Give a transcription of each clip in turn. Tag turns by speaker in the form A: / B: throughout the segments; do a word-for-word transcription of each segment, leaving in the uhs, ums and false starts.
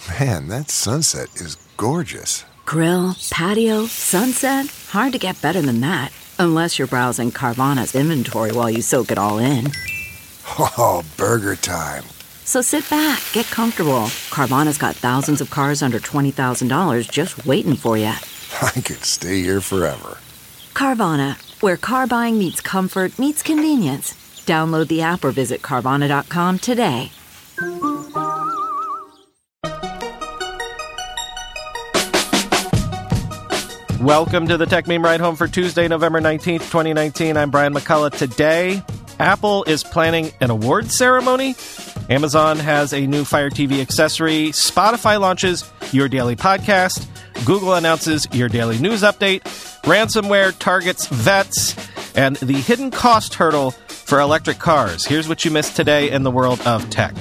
A: Man, that sunset is gorgeous.
B: Grill, patio, sunset. Hard to get better than that. Unless you're browsing Carvana's inventory while you soak it all in.
A: Oh, burger time.
B: So sit back, get comfortable. Carvana's got thousands of cars under twenty thousand dollars just waiting for you.
A: I could stay here forever.
B: Carvana, where car buying meets comfort, meets convenience. Download the app or visit Carvana dot com today.
C: Welcome to the Tech Meme Ride Home for Tuesday, November nineteenth, twenty nineteen. I'm Brian McCullough. Today, Apple is planning an awards ceremony. Amazon has a new Fire T V accessory. Spotify launches Your Daily Podcast. Google announces Your Daily News Update. Ransomware targets vets. And the hidden cost hurdle for electric cars. Here's what you missed today in the world of tech.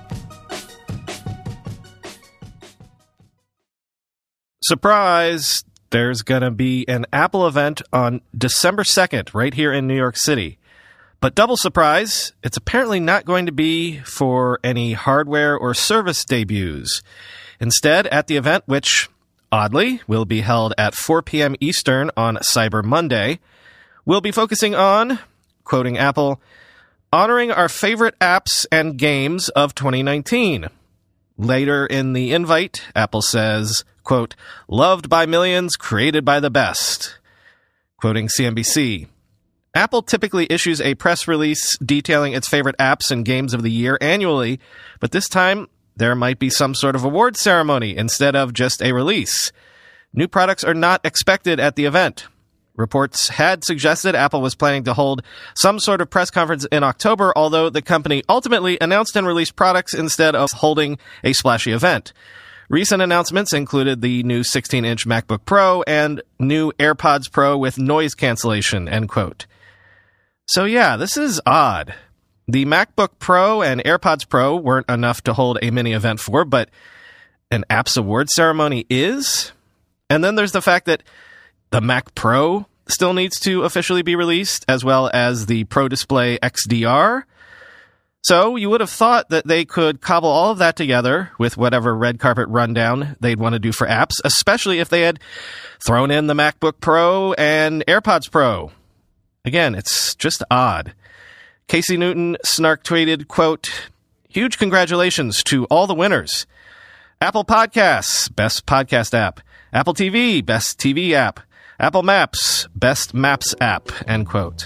C: Surprise! There's going to be an Apple event on December second, right here in New York City. But double surprise, it's apparently not going to be for any hardware or service debuts. Instead, at the event, which, oddly, will be held at four p.m. Eastern on Cyber Monday, we'll be focusing on, quoting Apple, honoring our favorite apps and games of twenty nineteen. Later in the invite, Apple says, quote, loved by millions, created by the best. Quoting C N B C. Apple typically issues a press release detailing its favorite apps and games of the year annually, but this time there might be some sort of award ceremony instead of just a release. New products are not expected at the event. Reports had suggested Apple was planning to hold some sort of press conference in October, although the company ultimately announced and released products instead of holding a splashy event. Recent announcements included the new sixteen-inch MacBook Pro and new AirPods Pro with noise cancellation, end quote. So yeah, this is odd. The MacBook Pro and AirPods Pro weren't enough to hold a mini event for, but an apps award ceremony is? And then there's the fact that the Mac Pro still needs to officially be released, as well as the Pro Display X D R. So you would have thought that they could cobble all of that together with whatever red carpet rundown they'd want to do for apps, especially if they had thrown in the MacBook Pro and AirPods Pro. Again, it's just odd. Casey Newton snark tweeted, quote, huge congratulations to all the winners. Apple Podcasts, best podcast app. Apple T V, best T V app. Apple Maps, best Maps app, end quote.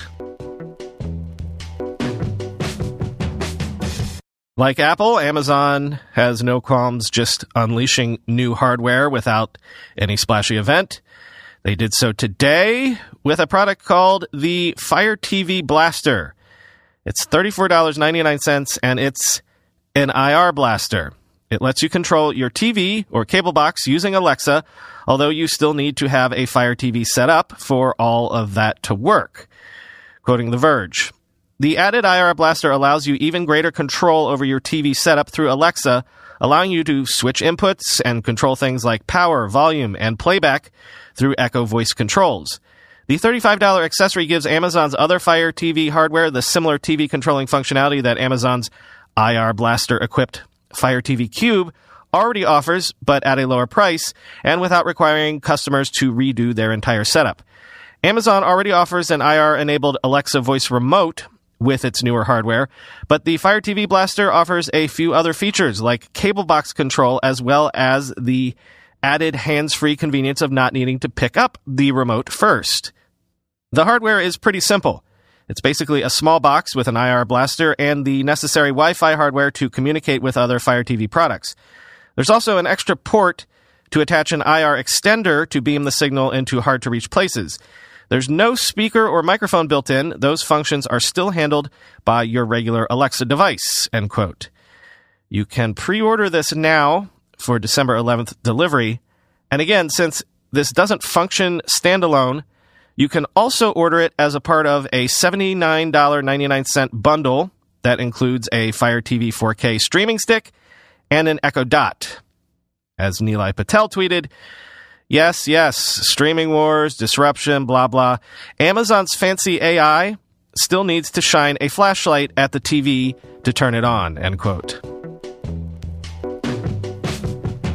C: Like Apple, Amazon has no qualms just unleashing new hardware without any splashy event. They did so today with a product called the Fire T V Blaster. It's thirty-four dollars and ninety-nine cents, and it's an I R blaster. It lets you control your T V or cable box using Alexa, although you still need to have a Fire T V set up for all of that to work. Quoting The Verge, the added I R blaster allows you even greater control over your T V setup through Alexa, allowing you to switch inputs and control things like power, volume, and playback through Echo voice controls. The thirty-five dollars accessory gives Amazon's other Fire T V hardware the similar T V controlling functionality that Amazon's I R blaster-equipped Fire T V Cube already offers, but at a lower price and without requiring customers to redo their entire setup. Amazon already offers an I R-enabled Alexa voice remote with its newer hardware, but the Fire T V Blaster offers a few other features like cable box control as well as the added hands-free convenience of not needing to pick up the remote first. The hardware is pretty simple. It's basically a small box with an I R blaster and the necessary Wi-Fi hardware to communicate with other Fire T V products. There's also an extra port to attach an I R extender to beam the signal into hard-to-reach places. There's no speaker or microphone built in. Those functions are still handled by your regular Alexa device, end quote. You can pre-order this now for December eleventh delivery. And again, since this doesn't function standalone, you can also order it as a part of a seventy-nine dollars and ninety-nine cents bundle that includes a Fire T V four K streaming stick and an Echo Dot. As Nilay Patel tweeted, yes, yes, streaming wars, disruption, blah, blah. Amazon's fancy A I still needs to shine a flashlight at the T V to turn it on, end quote.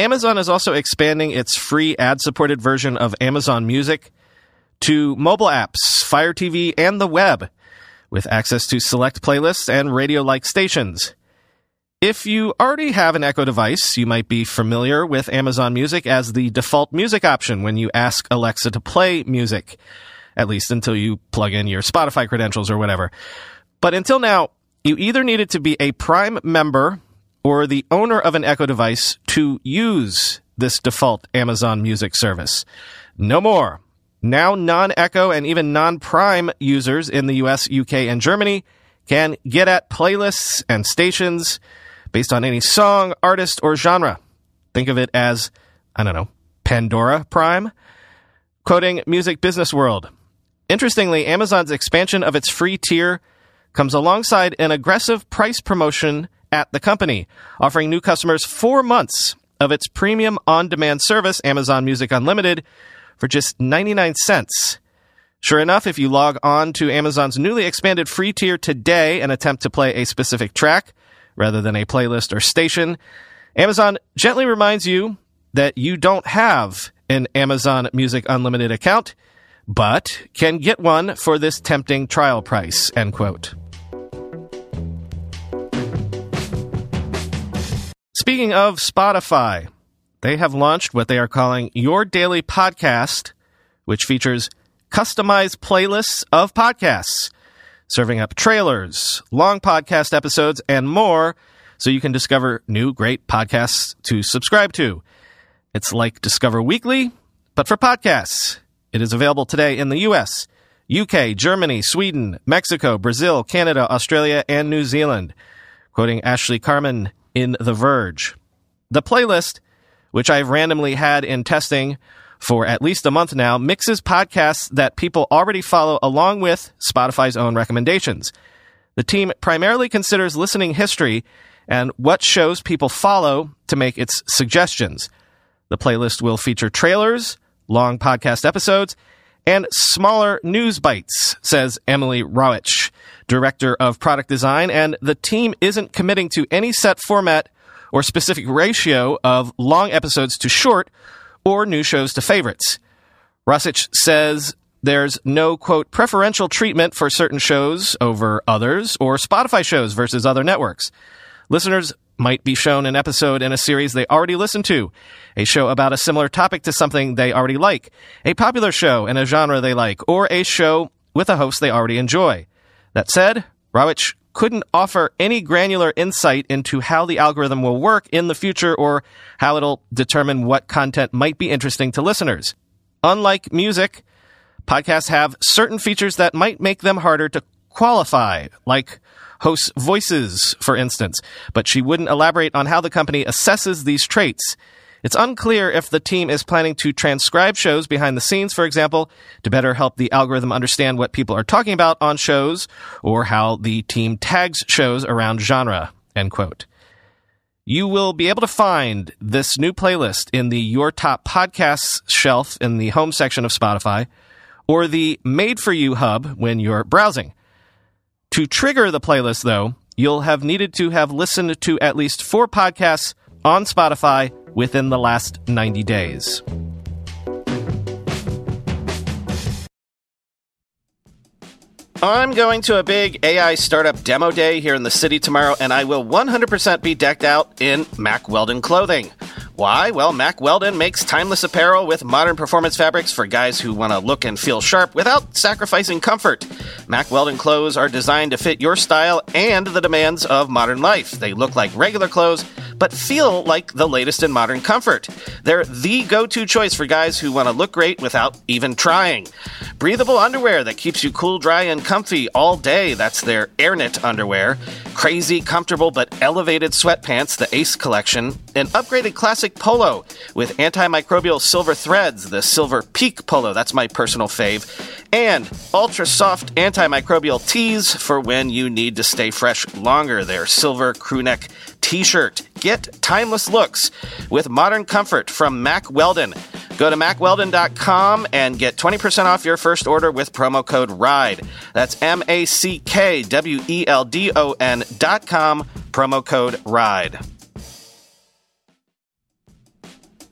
C: Amazon is also expanding its free ad-supported version of Amazon Music to mobile apps, Fire T V, and the web, with access to select playlists and radio-like stations. If you already have an Echo device, you might be familiar with Amazon Music as the default music option when you ask Alexa to play music, at least until you plug in your Spotify credentials or whatever. But until now, you either needed to be a Prime member or the owner of an Echo device to use this default Amazon Music service. No more. Now non-Echo and even non-Prime users in the U S, U K, and Germany can get at playlists and stations based on any song, artist, or genre. Think of it as, I don't know, Pandora Prime? Quoting Music Business World, interestingly, Amazon's expansion of its free tier comes alongside an aggressive price promotion at the company, offering new customers four months of its premium on-demand service, Amazon Music Unlimited, for just ninety-nine cents. Sure enough, if you log on to Amazon's newly expanded free tier today and attempt to play a specific track rather than a playlist or station, Amazon gently reminds you that you don't have an Amazon Music Unlimited account, but can get one for this tempting trial price, end quote. Speaking of Spotify, they have launched what they are calling Your Daily Podcast, which features customized playlists of podcasts, serving up trailers, long podcast episodes, and more, so you can discover new great podcasts to subscribe to. It's like Discover Weekly, but for podcasts. It is available today in the U S, U K, Germany, Sweden, Mexico, Brazil, Canada, Australia, and New Zealand. Quoting Ashley Carman in The Verge. The playlist, which I've randomly had in testing for at least a month now, mixes podcasts that people already follow along with Spotify's own recommendations. The team primarily considers listening history and what shows people follow to make its suggestions. The playlist will feature trailers, long podcast episodes, and smaller news bites, says Emily Rowich, director of product design, and the team isn't committing to any set format or specific ratio of long episodes to short or new shows to favorites. Rosich says there's no, quote, preferential treatment for certain shows over others or Spotify shows versus other networks. Listeners might be shown an episode in a series they already listened to, a show about a similar topic to something they already like, a popular show in a genre they like, or a show with a host they already enjoy. That said, Rowich couldn't offer any granular insight into how the algorithm will work in the future or how it'll determine what content might be interesting to listeners. Unlike music, podcasts have certain features that might make them harder to qualify, like hosts' voices, for instance, but she wouldn't elaborate on how the company assesses these traits. It's unclear if the team is planning to transcribe shows behind the scenes, for example, to better help the algorithm understand what people are talking about on shows, or how the team tags shows around genre, end quote. You will be able to find this new playlist in the Your Top Podcasts shelf in the home section of Spotify, or the Made For You hub when you're browsing. To trigger the playlist, though, you'll have needed to have listened to at least four podcasts on Spotify within the last ninety days. I'm going to a big A I startup demo day here in the city tomorrow, and I will one hundred percent be decked out in Mack Weldon clothing. Why? Well, Mack Weldon makes timeless apparel with modern performance fabrics for guys who want to look and feel sharp without sacrificing comfort. Mack Weldon clothes are designed to fit your style and the demands of modern life. They look like regular clothes, but feel like the latest in modern comfort. They're the go-to choice for guys who want to look great without even trying. Breathable underwear that keeps you cool, dry, and comfy all day. That's their AirKnit underwear. Crazy, comfortable, but elevated sweatpants, the Ace collection. An upgraded classic polo with antimicrobial silver threads, the Silver Peak polo. That's my personal fave. And ultra-soft antimicrobial tees for when you need to stay fresh longer. Their silver crewneck t-shirt. Get timeless looks with modern comfort from Mack Weldon. Go to mack weldon dot com and get twenty percent off your first order with promo code RIDE. That's M A C K W E L D O N dot com, promo code RIDE.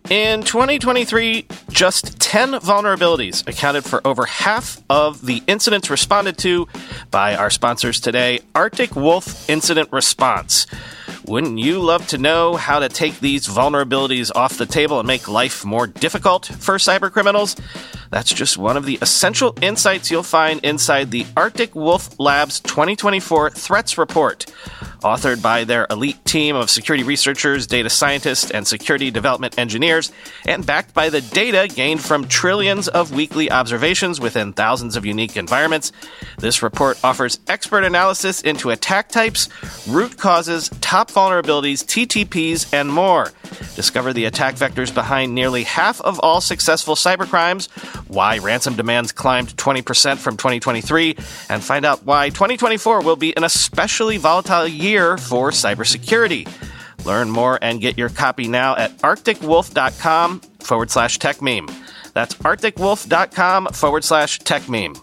C: In twenty twenty-three, just ten vulnerabilities accounted for over half of the incidents responded to by our sponsors today, Arctic Wolf Incident Response. Wouldn't you love to know how to take these vulnerabilities off the table and make life more difficult for cybercriminals? That's just one of the essential insights you'll find inside the Arctic Wolf Labs twenty twenty-four Threats Report, authored by their elite team of security researchers, data scientists, and security development engineers, and backed by the data gained from trillions of weekly observations within thousands of unique environments. This report offers expert analysis into attack types, root causes, top vulnerabilities, T T Ps, and more. Discover the attack vectors behind nearly half of all successful cybercrimes, why ransom demands climbed twenty percent from twenty twenty-three, and find out why twenty twenty-four will be an especially volatile year for cybersecurity. Learn more and get your copy now at arcticwolf.com forward slash techmeme. That's arcticwolf.com forward slash techmeme.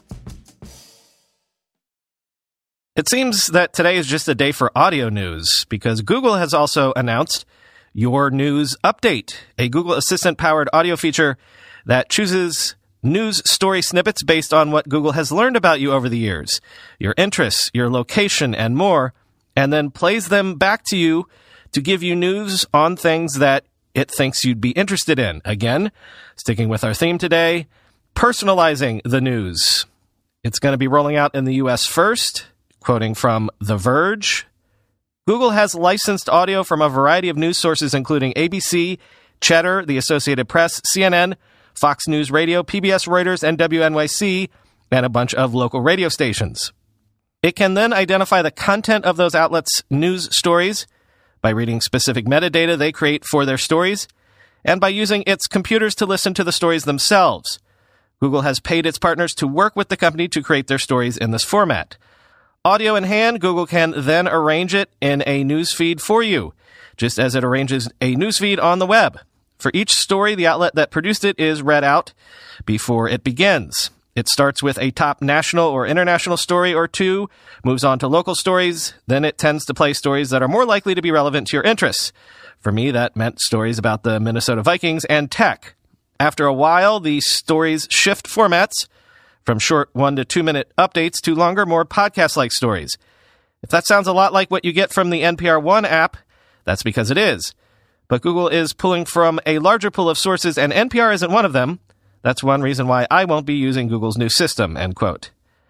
C: It seems that today is just a day for audio news, because Google has also announced Your News Update, a Google Assistant-powered audio feature that chooses news story snippets based on what Google has learned about you over the years, your interests, your location, and more, and then plays them back to you to give you news on things that it thinks you'd be interested in. Again, sticking with our theme today, personalizing the news. It's going to be rolling out in the U S first, quoting from The Verge. Google has licensed audio from a variety of news sources, including A B C, Cheddar, the Associated Press, C N N, Fox News Radio, P B S, Reuters, and W N Y C, and a bunch of local radio stations. It can then identify the content of those outlets' news stories by reading specific metadata they create for their stories, and by using its computers to listen to the stories themselves. Google has paid its partners to work with the company to create their stories in this format. Audio in hand, Google can then arrange it in a news feed for you, just as it arranges a news feed on the web. For each story, the outlet that produced it is read out before it begins. It starts with a top national or international story or two, moves on to local stories, then it tends to play stories that are more likely to be relevant to your interests. For me, that meant stories about the Minnesota Vikings and tech. After a while, the stories shift formats from short one to two minute updates to longer, more podcast-like stories. If that sounds a lot like what you get from the N P R One app, that's because it is. But Google is pulling from a larger pool of sources, and N P R isn't one of them. That's one reason why I won't be using Google's new system, end quote.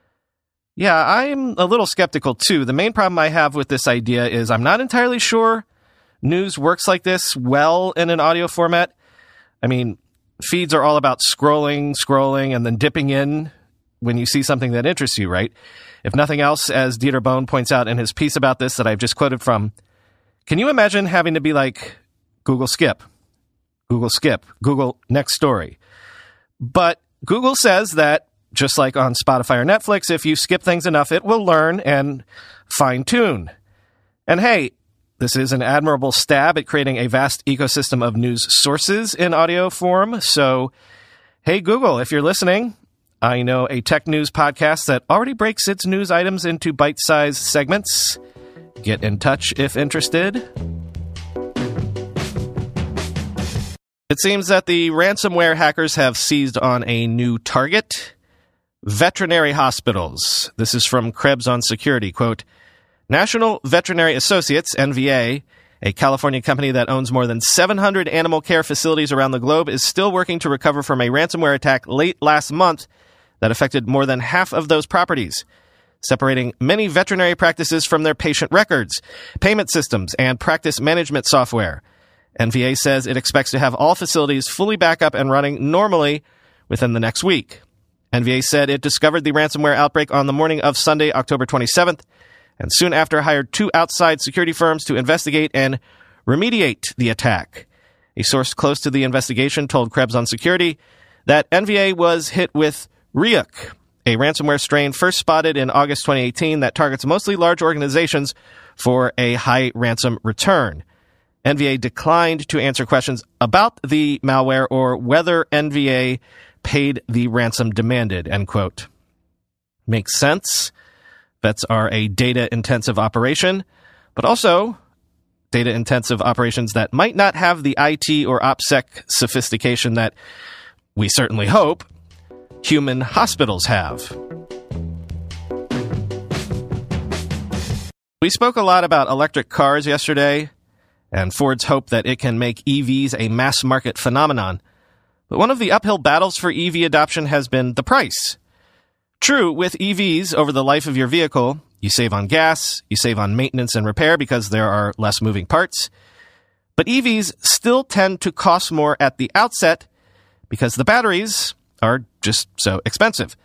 C: Yeah, I'm a little skeptical, too. The main problem I have with this idea is I'm not entirely sure news works like this well in an audio format. I mean, feeds are all about scrolling, scrolling, and then dipping in when you see something that interests you, right? If nothing else, as Dieter Bohn points out in his piece about this that I've just quoted from, can you imagine having to be like, Google skip, Google skip, Google next story? But Google says that, just like on Spotify or Netflix, if you skip things enough, it will learn and fine-tune. And hey, this is an admirable stab at creating a vast ecosystem of news sources in audio form. So, hey, Google, if you're listening, I know a tech news podcast that already breaks its news items into bite-sized segments. Get in touch if interested. It seems that the ransomware hackers have seized on a new target: veterinary hospitals. This is from Krebs on Security. Quote, National Veterinary Associates, N V A, a California company that owns more than seven hundred animal care facilities around the globe, is still working to recover from a ransomware attack late last month that affected more than half of those properties, separating many veterinary practices from their patient records, payment systems, and practice management software. N V A says it expects to have all facilities fully back up and running normally within the next week. N V A said it discovered the ransomware outbreak on the morning of Sunday, October twenty-seventh, and soon after hired two outside security firms to investigate and remediate the attack. A source close to the investigation told Krebs on Security that N V A was hit with Ryuk, a ransomware strain first spotted in August twenty eighteen that targets mostly large organizations for a high ransom return. N V A declined to answer questions about the malware or whether N V A paid the ransom demanded, end quote. Makes sense. Vets are a data-intensive operation, but also data-intensive operations that might not have the I T or OPSEC sophistication that we certainly hope human hospitals have. We spoke a lot about electric cars yesterday and Ford's hope that it can make E Vs a mass market phenomenon. But one of the uphill battles for E V adoption has been the price. True, with E Vs over the life of your vehicle, you save on gas, you save on maintenance and repair because there are less moving parts. But E Vs still tend to cost more at the outset because the batteries are just so expensive.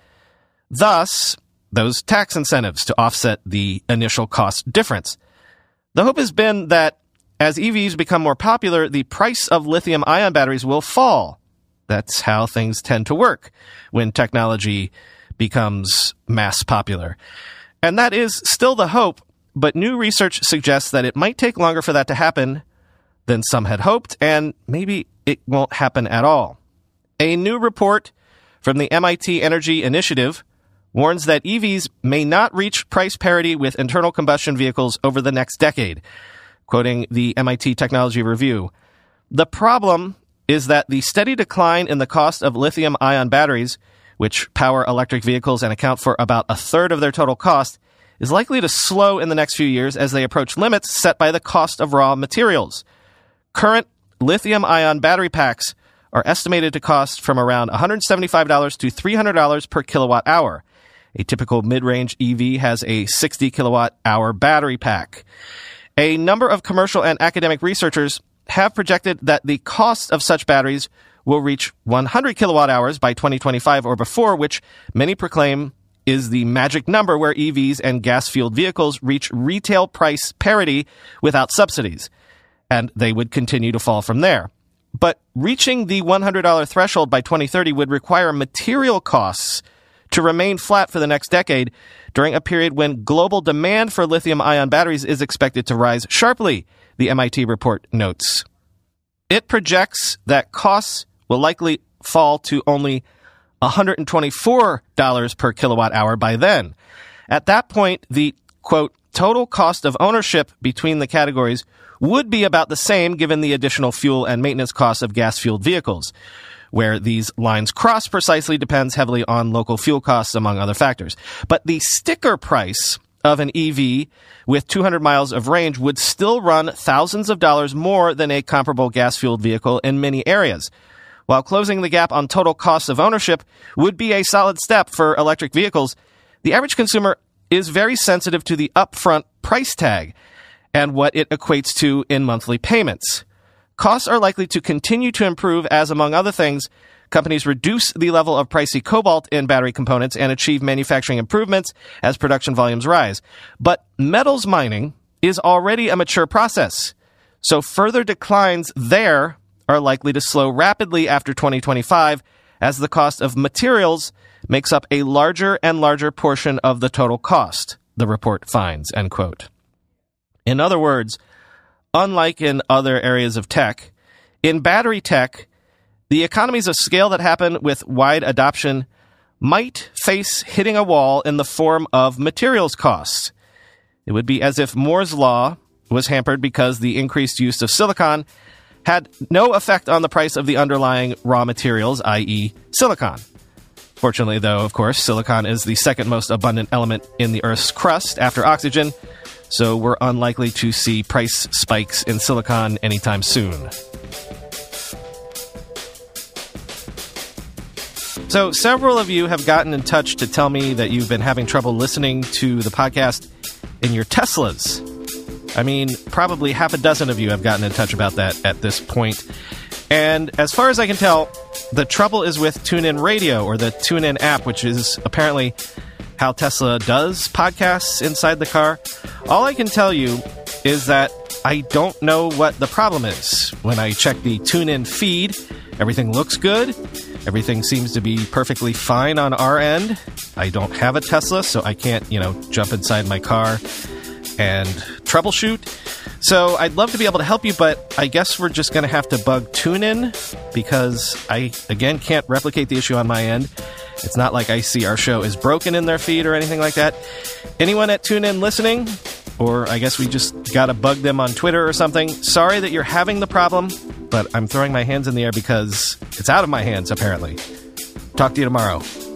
C: Thus, those tax incentives to offset the initial cost difference. The hope has been that as E Vs become more popular, the price of lithium-ion batteries will fall. That's how things tend to work when technology becomes mass popular. And that is still the hope, but new research suggests that it might take longer for that to happen than some had hoped, and maybe it won't happen at all. A new report from the M I T Energy Initiative warns that E Vs may not reach price parity with internal combustion vehicles over the next decade, quoting the M I T Technology Review. The problem is that the steady decline in the cost of lithium-ion batteries, which power electric vehicles and account for about a third of their total cost, is likely to slow in the next few years as they approach limits set by the cost of raw materials. Current lithium-ion battery packs are estimated to cost from around one hundred seventy-five dollars to three hundred dollars per kilowatt hour. A typical mid-range E V has a sixty kilowatt hour battery pack. A number of commercial and academic researchers have projected that the cost of such batteries will reach one hundred kilowatt hours by twenty twenty-five or before, which many proclaim is the magic number where E Vs and gas-fueled vehicles reach retail price parity without subsidies, and they would continue to fall from there. But reaching the one hundred dollars threshold by twenty thirty would require material costs to remain flat for the next decade during a period when global demand for lithium-ion batteries is expected to rise sharply, the M I T report notes. It projects that costs will likely fall to only one hundred twenty-four dollars per kilowatt hour by then. At that point, the, quote, total cost of ownership between the categories would be about the same given the additional fuel and maintenance costs of gas-fueled vehicles. Where these lines cross precisely depends heavily on local fuel costs, among other factors. But the sticker price of an E V with two hundred miles of range would still run thousands of dollars more than a comparable gas-fueled vehicle in many areas. While closing the gap on total costs of ownership would be a solid step for electric vehicles, the average consumer is very sensitive to the upfront price tag and what it equates to in monthly payments. Costs are likely to continue to improve as, among other things, companies reduce the level of pricey cobalt in battery components and achieve manufacturing improvements as production volumes rise. But metals mining is already a mature process, so further declines there are likely to slow rapidly after twenty twenty-five as the cost of materials makes up a larger and larger portion of the total cost, the report finds, end quote. In other words, unlike in other areas of tech, in battery tech, the economies of scale that happen with wide adoption might face hitting a wall in the form of materials costs. It would be as if Moore's law was hampered because the increased use of silicon had no effect on the price of the underlying raw materials, that is silicon. Fortunately, though, of course, silicon is the second most abundant element in the Earth's crust after oxygen, so we're unlikely to see price spikes in silicon anytime soon. So several of you have gotten in touch to tell me that you've been having trouble listening to the podcast in your Teslas. I mean, probably half a dozen of you have gotten in touch about that at this point. And as far as I can tell, the trouble is with TuneIn Radio, or the TuneIn app, which is apparently how Tesla does podcasts inside the car. All I can tell you is that I don't know what the problem is. When I check the TuneIn feed, everything looks good. Everything seems to be perfectly fine on our end. I don't have a Tesla, so I can't, you know, jump inside my car and troubleshoot. So I'd love to be able to help you, but I guess we're just going to have to bug TuneIn because I, again, can't replicate the issue on my end. It's not like I see our show is broken in their feed or anything like that. Anyone at TuneIn listening, Or I guess we just gotta bug them on Twitter or something. Sorry that you're having the problem, but I'm throwing my hands in the air because it's out of my hands, apparently. Talk to you tomorrow.